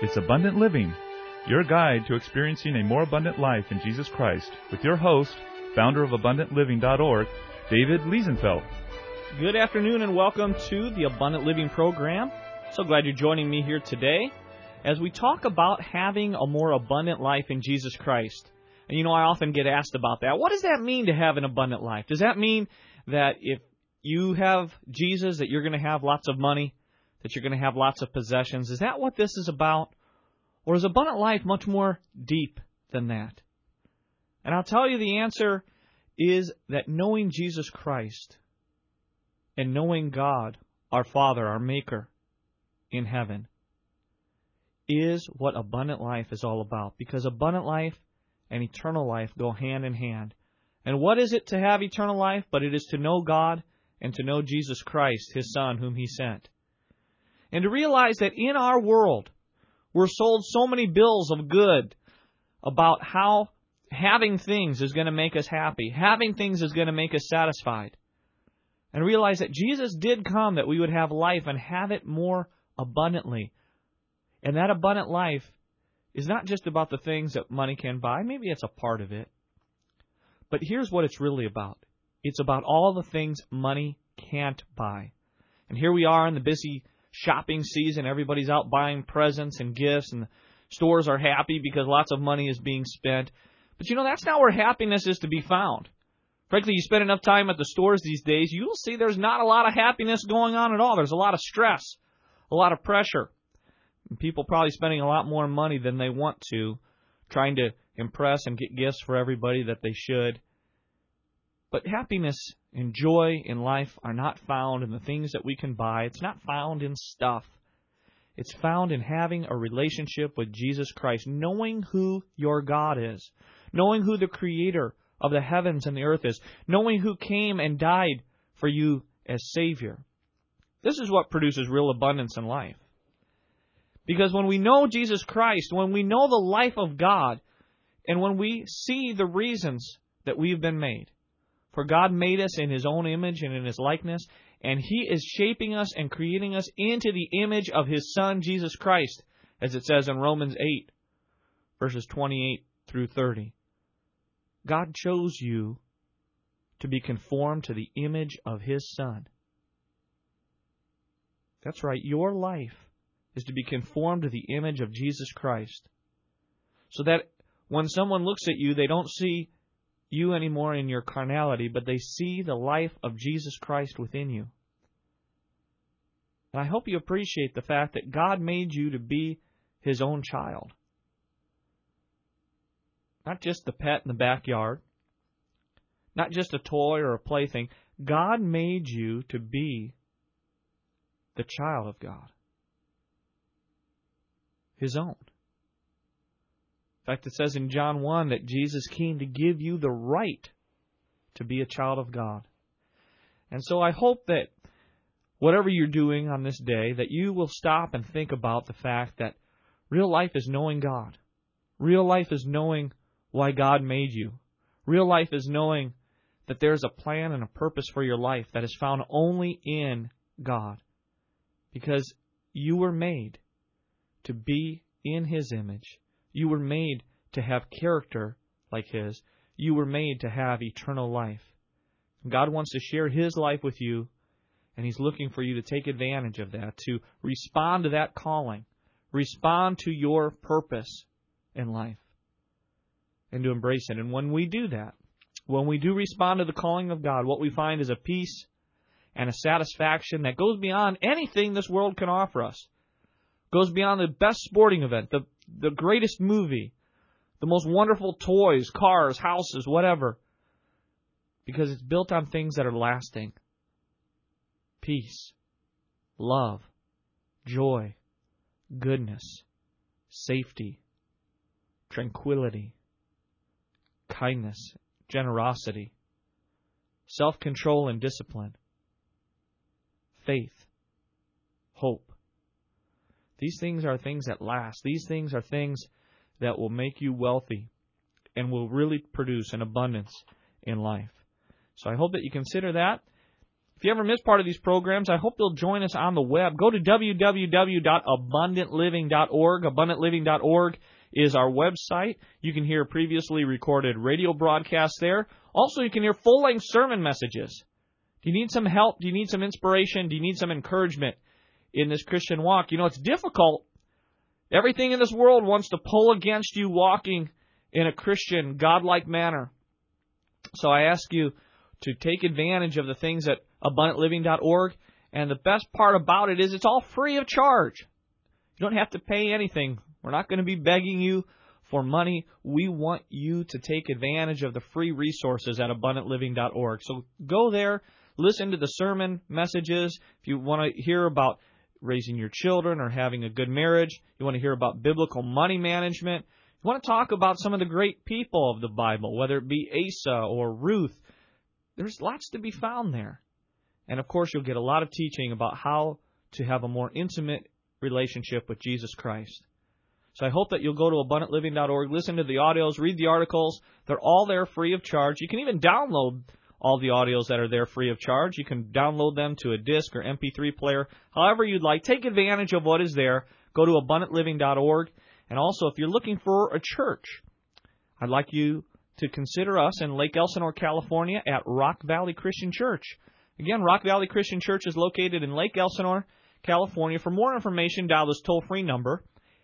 It's Abundant Living, your guide to experiencing a more abundant life in Jesus Christ, with your host, founder of AbundantLiving.org, David Liesenfeld. Good afternoon and welcome to the Abundant Living program. So glad you're joining me here today as we talk about having a more abundant life in Jesus Christ. And I often get asked about that. What does that mean to have an abundant life? Does that mean that if you have Jesus, that you're going to have lots of money, that you're going to have lots of possessions? Is that what this is about? Or is abundant life much more deep than that? And I'll tell you the answer is that knowing Jesus Christ and knowing God, our Father, our Maker in heaven, is what abundant life is all about. Because abundant life and eternal life go hand in hand. And what is it to have eternal life? But it is to know God and to know Jesus Christ, His Son, whom He sent. And to realize that in our world, we're sold so many bills of good about how having things is going to make us happy. Having things is going to make us satisfied. And realize that Jesus did come that we would have life and have it more abundantly. And that abundant life is not just about the things that money can buy. Maybe it's a part of it. But here's what it's really about. It's about all the things money can't buy. And here we are in the busy shopping season. Everybody's out buying presents and gifts, and the stores are happy because lots of money is being spent. But that's not where happiness is to be found. Frankly, you spend enough time at the stores these days, you'll see there's not a lot of happiness going on at all. There's a lot of stress, a lot of pressure. And people probably spending a lot more money than they want to, trying to impress and get gifts for everybody that they should. But happiness and joy in life are not found in the things that we can buy. It's not found in stuff. It's found in having a relationship with Jesus Christ, knowing who your God is, knowing who the Creator of the heavens and the earth is, knowing who came and died for you as Savior. This is what produces real abundance in life. Because when we know Jesus Christ, when we know the life of God, and when we see the reasons that we've been made, for God made us in His own image and in His likeness, and He is shaping us and creating us into the image of His Son, Jesus Christ, as it says in Romans 8, verses 28 through 30. God chose you to be conformed to the image of His Son. That's right, your life is to be conformed to the image of Jesus Christ, so that when someone looks at you, they don't see you anymore in your carnality, but they see the life of Jesus Christ within you. And I hope you appreciate the fact that God made you to be His own child. Not just the pet in the backyard, not just a toy or a plaything. God made you to be the child of God, His own. In fact, it says in John 1 that Jesus came to give you the right to be a child of God. And so I hope that whatever you're doing on this day, that you will stop and think about the fact that real life is knowing God. Real life is knowing why God made you. Real life is knowing that there's a plan and a purpose for your life that is found only in God. Because you were made to be in His image. You were made to have character like His. You were made to have eternal life. God wants to share His life with you, and He's looking for you to take advantage of that, to respond to that calling, respond to your purpose in life, and to embrace it. And when we do that, when we do respond to the calling of God, what we find is a peace and a satisfaction that goes beyond anything this world can offer us. Goes beyond the best sporting event, the greatest movie, the most wonderful toys, cars, houses, whatever. Because it's built on things that are lasting. Peace, love, joy, goodness, safety, tranquility, kindness, generosity, self-control and discipline, faith, hope. These things are things that last. These things are things that will make you wealthy and will really produce an abundance in life. So I hope that you consider that. If you ever miss part of these programs, I hope you'll join us on the web. Go to www.abundantliving.org. Abundantliving.org is our website. You can hear previously recorded radio broadcasts there. Also, you can hear full-length sermon messages. Do you need some help? Do you need some inspiration? Do you need some encouragement in this Christian walk? You know, it's difficult. Everything in this world wants to pull against you walking in a Christian, God-like manner. So I ask you to take advantage of the things at abundantliving.org. And the best part about it is it's all free of charge. You don't have to pay anything. We're not going to be begging you for money. We want you to take advantage of the free resources at abundantliving.org. So go there, listen to the sermon messages. If you want to hear about raising your children or having a good marriage, you want to hear about biblical money management, you want to talk about some of the great people of the Bible, whether it be Asa or Ruth, there's lots to be found there. And of course, you'll get a lot of teaching about how to have a more intimate relationship with Jesus Christ. So I hope that you'll go to abundantliving.org, listen to the audios, read the articles. They're all there free of charge. You can even download all the audios that are there free of charge. You can download them to a disc or MP3 player, however you'd like. Take advantage of what is there. Go to abundantliving.org. And also, if you're looking for a church, I'd like you to consider us in Lake Elsinore, California at Rock Valley Christian Church. Again, Rock Valley Christian Church is located in Lake Elsinore, California. For more information, dial this toll-free number,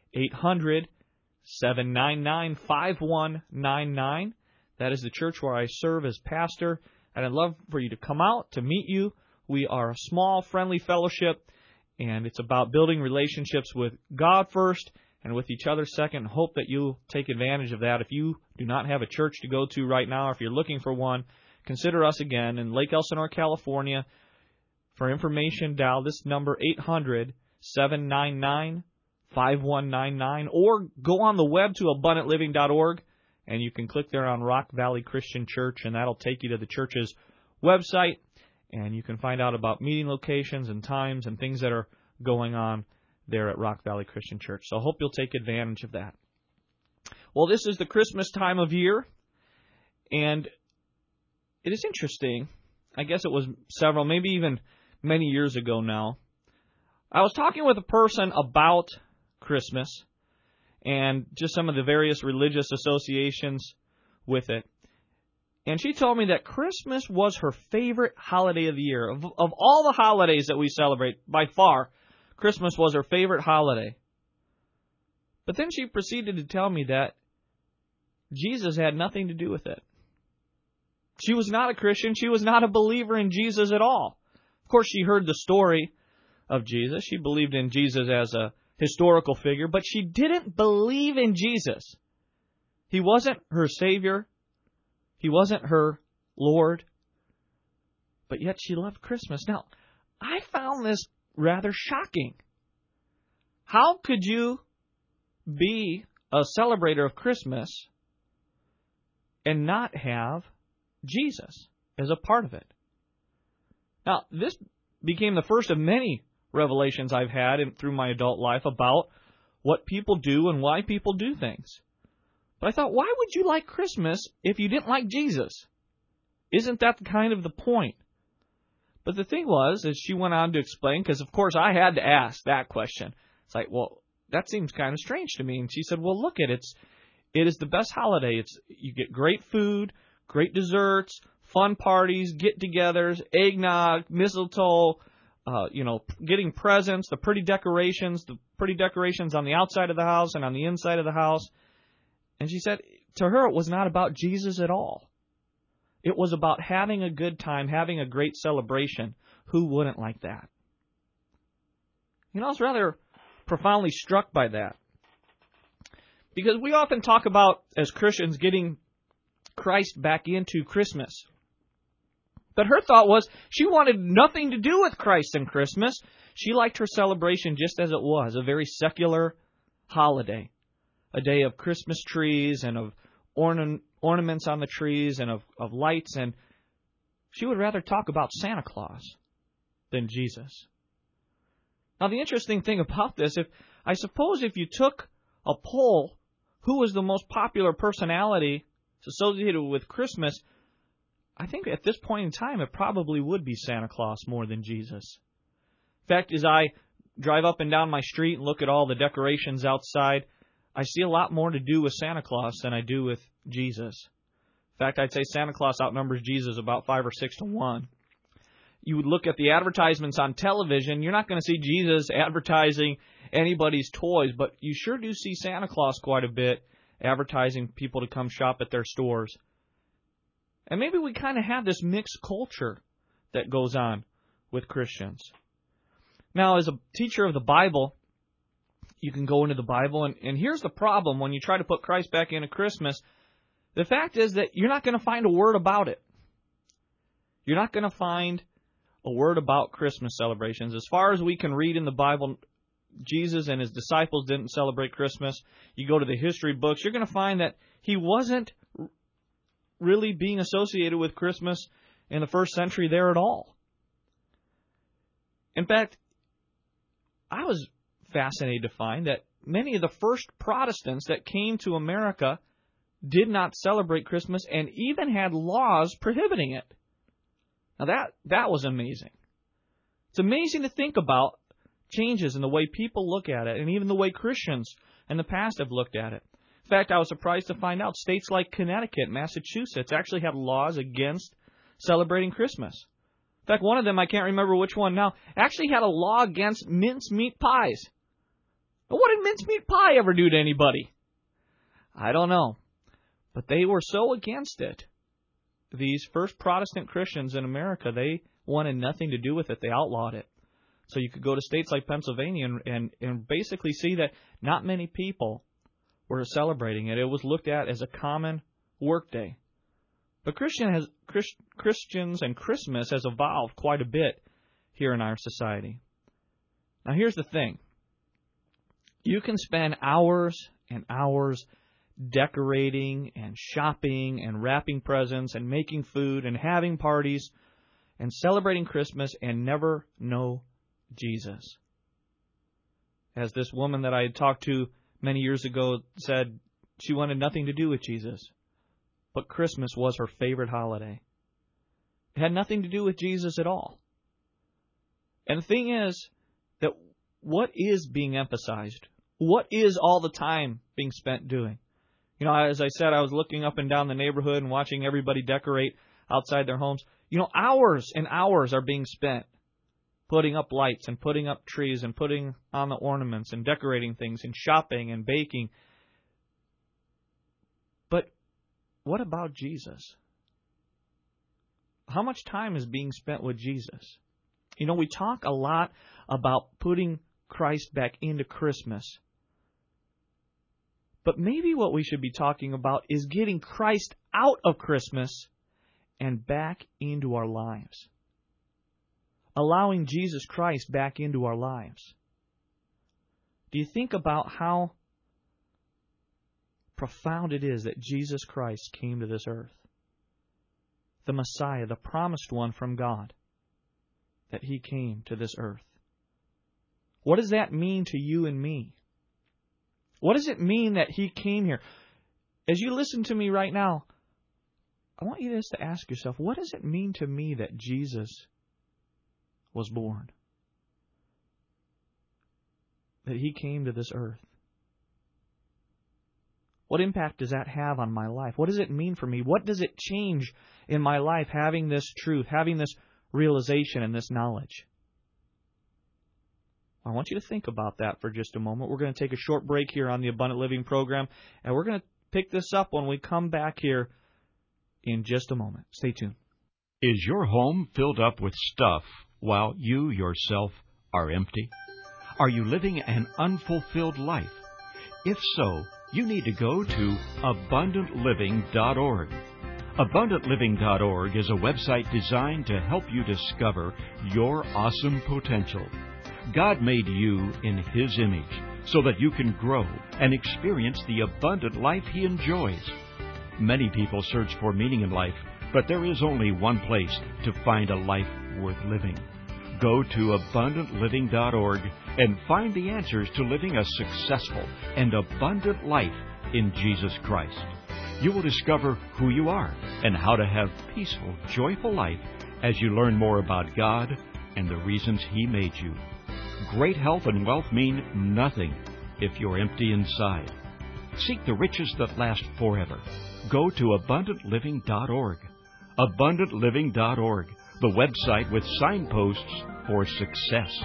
800-799-5199. That is the church where I serve as pastor, and I'd love for you to come out to meet you. We are a small, friendly fellowship, and it's about building relationships with God first and with each other second. Hope that you'll take advantage of that. If you do not have a church to go to right now, or if you're looking for one, consider us again in Lake Elsinore, California. For information, dial this number, 800-799-5199, or go on the web to abundantliving.org, and you can click there on Rock Valley Christian Church, and that'll take you to the church's website, and you can find out about meeting locations and times and things that are going on there at Rock Valley Christian Church. So I hope you'll take advantage of that. Well, this is the Christmas time of year, and it is interesting. I guess it was several, maybe even many years ago now. I was talking with a person about Christmas and just some of the various religious associations with it. And she told me that Christmas was her favorite holiday of the year. Of all the holidays that we celebrate, by far, Christmas was her favorite holiday. But then she proceeded to tell me that Jesus had nothing to do with it. She was not a Christian. She was not a believer in Jesus at all. Of course, she heard the story of Jesus. She believed in Jesus as a historical figure, but she didn't believe in Jesus. He wasn't her Savior. He wasn't her Lord. But yet she loved Christmas. Now, I found this rather shocking. How could you be a celebrator of Christmas and not have Jesus as a part of it? Now, this became the first of many revelations I've had through my adult life about what people do and why people do things. But I thought, why would you like Christmas if you didn't like Jesus? Isn't that kind of the point? But the thing was, as she went on to explain, because of course I had to ask that question. It's like, well, that seems kind of strange to me. And she said, well, look, it is the best holiday. You get great food, great desserts, fun parties, get-togethers, eggnog, mistletoe, getting presents, the pretty decorations on the outside of the house and on the inside of the house. And she said, to her, it was not about Jesus at all. It was about having a good time, having a great celebration. Who wouldn't like that? I was rather profoundly struck by that. Because we often talk about, as Christians, getting Christ back into Christmas. But her thought was she wanted nothing to do with Christ and Christmas. She liked her celebration just as it was, a very secular holiday. A day of Christmas trees and of ornaments on the trees and of lights. And she would rather talk about Santa Claus than Jesus. Now, the interesting thing about this, I suppose if you took a poll, who was the most popular personality associated with Christmas, I think at this point in time, it probably would be Santa Claus more than Jesus. In fact, as I drive up and down my street and look at all the decorations outside, I see a lot more to do with Santa Claus than I do with Jesus. In fact, I'd say Santa Claus outnumbers Jesus about 5 or 6 to 1. You would look at the advertisements on television, you're not going to see Jesus advertising anybody's toys, but you sure do see Santa Claus quite a bit advertising people to come shop at their stores. And maybe we kind of have this mixed culture that goes on with Christians. Now, as a teacher of the Bible, you can go into the Bible, and here's the problem when you try to put Christ back into Christmas. The fact is that you're not going to find a word about it. You're not going to find a word about Christmas celebrations. As far as we can read in the Bible, Jesus and his disciples didn't celebrate Christmas. You go to the history books, you're going to find that he wasn't really being associated with Christmas in the first century there at all. In fact, I was fascinated to find that many of the first Protestants that came to America did not celebrate Christmas and even had laws prohibiting it. Now that was amazing. It's amazing to think about changes in the way people look at it, and even the way Christians in the past have looked at it. In fact, I was surprised to find out states like Connecticut and Massachusetts actually have laws against celebrating Christmas. In fact, one of them, I can't remember which one now, actually had a law against mincemeat pies. But what did mincemeat pie ever do to anybody? I don't know. But they were so against it. These first Protestant Christians in America, they wanted nothing to do with it. They outlawed it. So you could go to states like Pennsylvania and basically see that not many people were celebrating it. It was looked at as a common workday. But Christians and Christmas has evolved quite a bit here in our society. Now here's the thing. You can spend hours and hours decorating and shopping and wrapping presents and making food and having parties and celebrating Christmas and never know Jesus. As this woman that I had talked to many years ago said, she wanted nothing to do with Jesus, but Christmas was her favorite holiday. It had nothing to do with Jesus at all. And the thing is that what is being emphasized? What is all the time being spent doing? You know, as I said, I was looking up and down the neighborhood and watching everybody decorate outside their homes. You know, hours and hours are being spent putting up lights and putting up trees and putting on the ornaments and decorating things and shopping and baking. But what about Jesus? How much time is being spent with Jesus? You know, we talk a lot about putting Christ back into Christmas. But maybe what we should be talking about is getting Christ out of Christmas and back into our lives. Allowing Jesus Christ back into our lives. Do you think about how profound it is that Jesus Christ came to this earth? The Messiah, the promised one from God, that He came to this earth. What does that mean to you and me? What does it mean that He came here? As you listen to me right now, I want you just to ask yourself, what does it mean to me that Jesus was born? That He came to this earth? What impact does that have on my life? What does it mean for me? What does it change in my life having this truth, having this realization and this knowledge? I want you to think about that for just a moment. We're going to take a short break here on the Abundant Living program, and we're going to pick this up when we come back here in just a moment. Stay tuned. Is your home filled up with stuff while you yourself are empty? Are you living an unfulfilled life? If so, you need to go to AbundantLiving.org. AbundantLiving.org is a website designed to help you discover your awesome potential. God made you in His image so that you can grow and experience the abundant life He enjoys. Many people search for meaning in life, but there is only one place to find a life worth living. Go to AbundantLiving.org and find the answers to living a successful and abundant life in Jesus Christ. You will discover who you are and how to have peaceful, joyful life as you learn more about God and the reasons He made you. Great health and wealth mean nothing if you're empty inside. Seek the riches that last forever. Go to AbundantLiving.org. AbundantLiving.org, the website with signposts for success.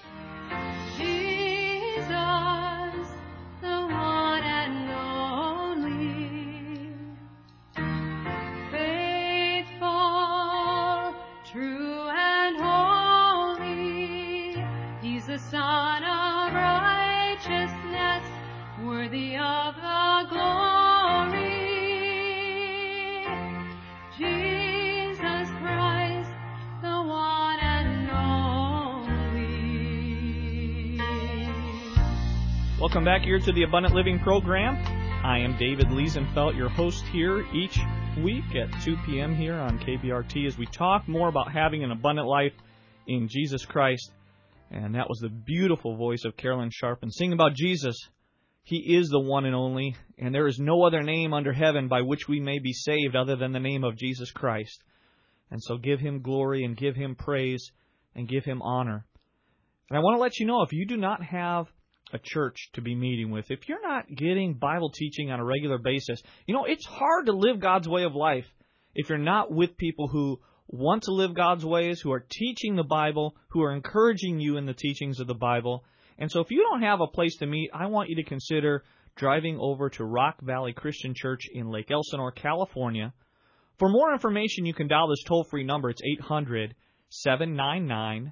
Welcome back here to the Abundant Living program. I am David Liesenfeld, your host here each week at 2 p.m. here on KBRT as we talk more about having an abundant life in Jesus Christ. And that was the beautiful voice of Carolyn Sharp. And singing about Jesus, He is the one and only, and there is no other name under heaven by which we may be saved other than the name of Jesus Christ. And so give Him glory and give Him praise and give Him honor. And I want to let you know, if you do not have a church to be meeting with, if you're not getting Bible teaching on a regular basis, it's hard to live God's way of life if you're not with people who want to live God's ways, who are teaching the Bible, who are encouraging you in the teachings of the Bible. And so if you don't have a place to meet, I want you to consider driving over to Rock Valley Christian Church in Lake Elsinore, California. For more information, you can dial this toll-free number. It's 800-799-5199.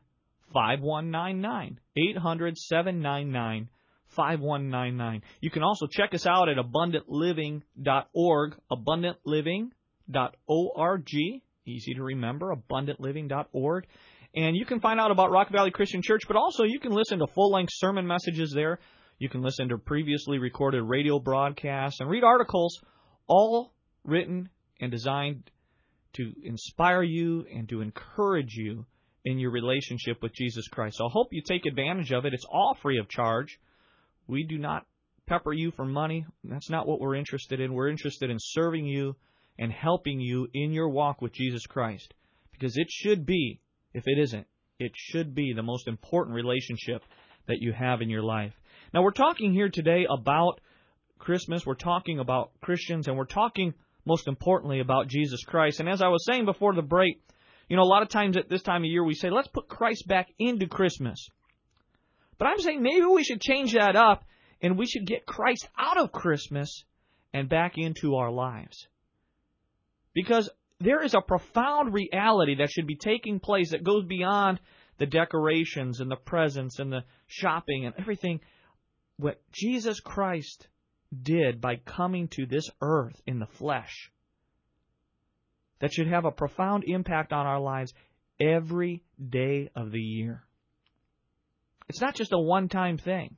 800-799-5199. You can also check us out at AbundantLiving.org, AbundantLiving.org. Easy to remember, AbundantLiving.org. And you can find out about Rock Valley Christian Church, but also you can listen to full-length sermon messages there. You can listen to previously recorded radio broadcasts and read articles, all written and designed to inspire you and to encourage you in your relationship with Jesus Christ. So I hope you take advantage of it. It's all free of charge. We do not pepper you for money. That's not what we're interested in. We're interested in serving you and helping you in your walk with Jesus Christ. Because it should be, if it isn't, it should be the most important relationship that you have in your life. Now, we're talking here today about Christmas. We're talking about Christians, and we're talking, most importantly, about Jesus Christ. And as I was saying before the break, a lot of times at this time of year we say, let's put Christ back into Christmas. But I'm saying maybe we should change that up, and we should get Christ out of Christmas and back into our lives. Because there is a profound reality that should be taking place that goes beyond the decorations and the presents and the shopping and everything. What Jesus Christ did by coming to this earth in the flesh, that should have a profound impact on our lives every day of the year. It's not just a one-time thing.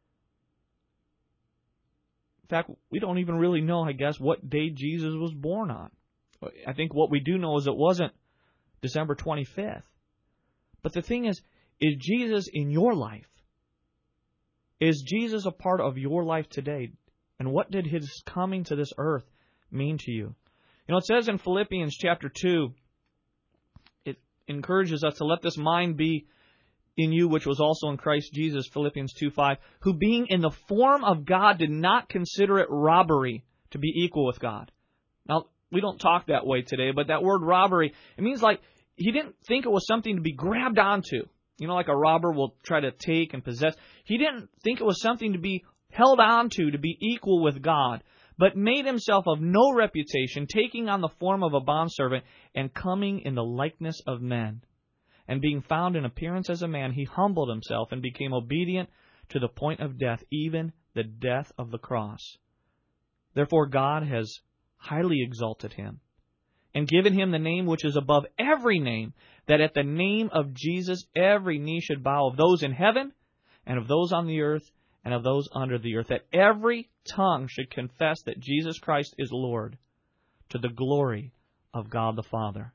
In fact, we don't even really know, I guess, what day Jesus was born on. I think what we do know is it wasn't December 25th. But the thing is Jesus in your life? Is Jesus a part of your life today? And what did His coming to this earth mean to you? It says in Philippians chapter 2, it encourages us to let this mind be in you, which was also in Christ Jesus, Philippians 2:5, who being in the form of God did not consider it robbery to be equal with God. Now, we don't talk that way today, but that word robbery, it means like He didn't think it was something to be grabbed onto. Like a robber will try to take and possess. He didn't think it was something to be held onto, to be equal with God, but made Himself of no reputation, taking on the form of a bondservant and coming in the likeness of men. And being found in appearance as a man, He humbled Himself and became obedient to the point of death, even the death of the cross. Therefore God has highly exalted Him and given Him the name which is above every name, that at the name of Jesus every knee should bow, of those in heaven and of those on the earth and of those under the earth, that every tongue should confess that Jesus Christ is Lord, to the glory of God the Father.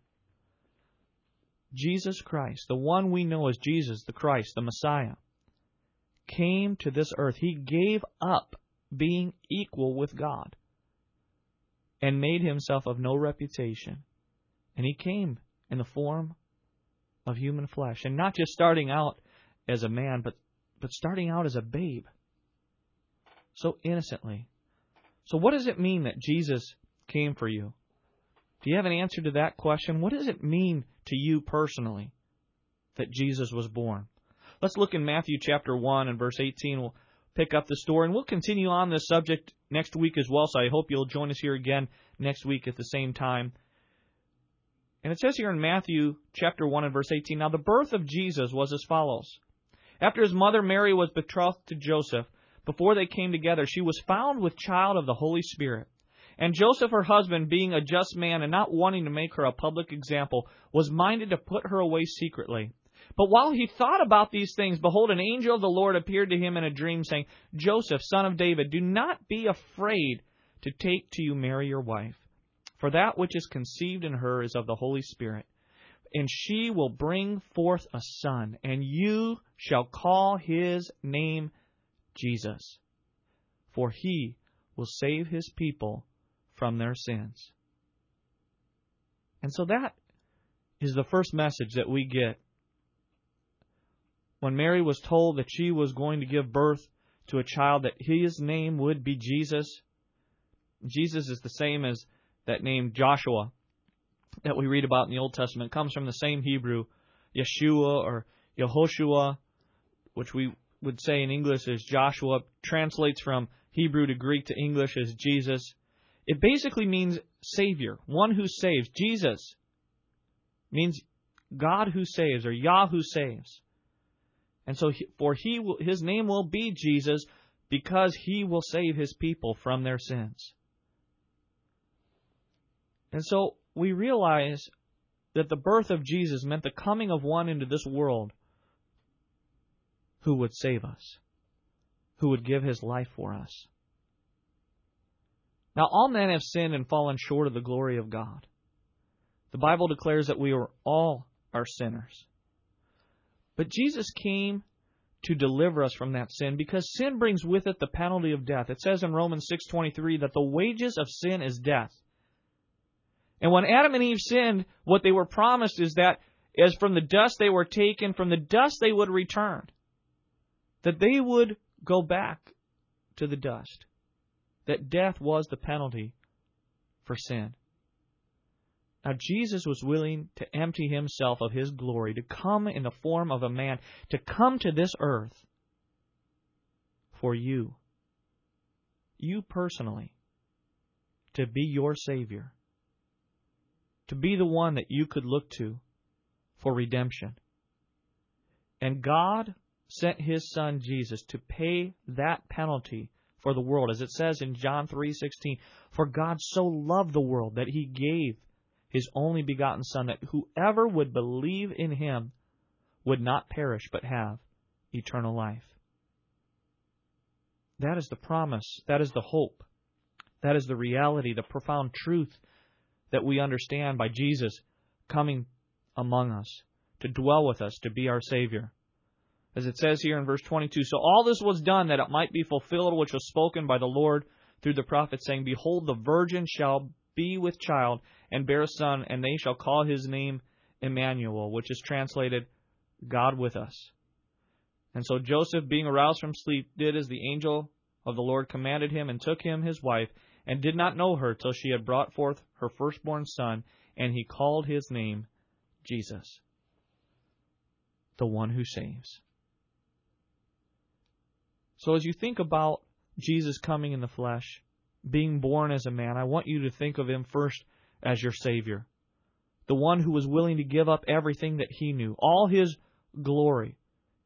Jesus Christ, the one we know as Jesus the Christ, the Messiah, came to this earth. He gave up being equal with God. and made himself of no reputation. And he came in the form of human flesh. And not just starting out as a man, but starting out as a babe. So innocently. So what does it mean that Jesus came for you? Do you have an answer to that question? What does it mean to you personally that Jesus was born? Let's look in Matthew chapter 1 and verse 18. We'll pick up the story, and we'll continue on this subject next week as well, so I hope you'll join us here again next week at the same time. And it says here in Matthew chapter 1 and verse 18, "Now the birth of Jesus was as follows. After his mother Mary was betrothed to Joseph, before they came together, she was found with child of the Holy Spirit. And Joseph, her husband, being a just man and not wanting to make her a public example, was minded to put her away secretly. But while he thought about these things, behold, an angel of the Lord appeared to him in a dream, saying, Joseph, son of David, do not be afraid to take to you Mary your wife. For that which is conceived in her is of the Holy Spirit. And she will bring forth a son, and you shall call his name Jesus. For he will save his people from their sins." And so that is the first message that we get. When Mary was told that she was going to give birth to a child, that his name would be Jesus. Jesus is the same as that name Joshua that we read about in the Old Testament. It comes from the same Hebrew, Yeshua or Yehoshua, which we would say in English is Joshua, translates from Hebrew to Greek to English as Jesus. It basically means Savior, one who saves. Jesus means God who saves, or Yah who saves. And so his name will be Jesus because he will save his people from their sins. And so we realize that the birth of Jesus meant the coming of one into this world who would save us, who would give his life for us. Now, all men have sinned and fallen short of the glory of God. The Bible declares that we all are sinners. But Jesus came to deliver us from that sin because sin brings with it the penalty of death. It says in Romans 6:23 that the wages of sin is death. And when Adam and Eve sinned, what they were promised is that as from the dust they were taken, from the dust they would return. That they would go back to the dust. That death was the penalty for sin. Now Jesus was willing to empty himself of his glory, to come in the form of a man, to come to this earth for you. You personally. To be your Savior. To be the one that you could look to for redemption. And God sent his Son Jesus to pay that penalty for the world. As it says in John 3:16, "For God so loved the world that he gave his only begotten Son, that whoever would believe in him would not perish but have eternal life." That is the promise. That is the hope. That is the reality, the profound truth that we understand by Jesus coming among us, to dwell with us, to be our Savior. As it says here in verse 22, "So all this was done that it might be fulfilled which was spoken by the Lord through the prophet, saying, Behold, the virgin shall be with child and bear a son, and they shall call his name Emmanuel," which is translated, God with us. And so Joseph, being aroused from sleep, did as the angel of the Lord commanded him, and took him his wife, and did not know her till she had brought forth her firstborn son, and he called his name Jesus, the one who saves. So as you think about Jesus coming in the flesh, being born as a man, I want you to think of him first as your Savior, the one who was willing to give up everything that he knew, all his glory,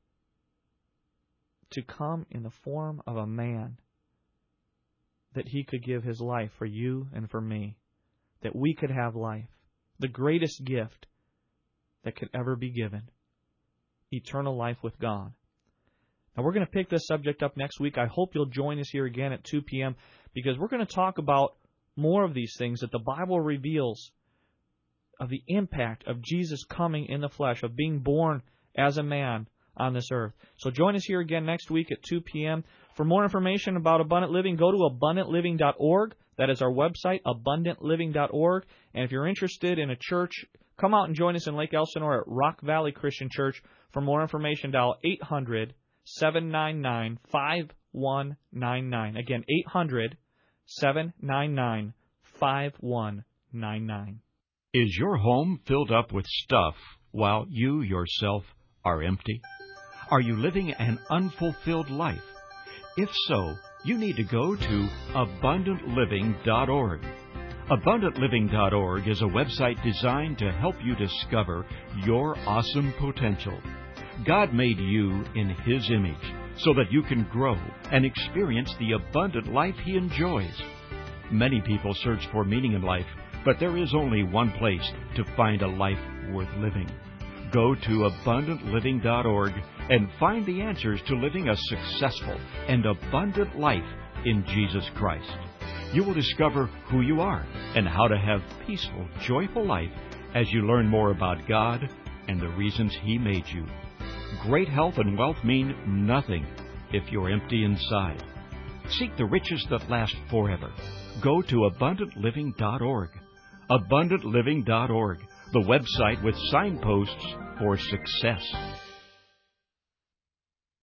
to come in the form of a man, that he could give his life for you and for me, that we could have life, the greatest gift that could ever be given, eternal life with God. Now, we're going to pick this subject up next week. I hope you'll join us here again at 2 p.m. because we're going to talk about more of these things that the Bible reveals of the impact of Jesus coming in the flesh, of being born as a man on this earth. So join us here again next week at 2 p.m. For more information about Abundant Living, go to abundantliving.org. That is our website, abundantliving.org. And if you're interested in a church, come out and join us in Lake Elsinore at Rock Valley Christian Church. For more information, dial 800-799-5199. Again, 800-799-5199. Is your home filled up with stuff while you yourself are empty? Are you living an unfulfilled life? If so, you need to go to abundantliving.org. AbundantLiving.org is a website designed to help you discover your awesome potential. God made you in His image so that you can grow and experience the abundant life He enjoys. Many people search for meaning in life, but there is only one place to find a life worth living. Go to abundantliving.org and find the answers to living a successful and abundant life in Jesus Christ. You will discover who you are and how to have peaceful, joyful life as you learn more about God and the reasons He made you. Great health and wealth mean nothing if you're empty inside. Seek the riches that last forever. Go to abundantliving.org. abundantliving.org, the website with signposts for success.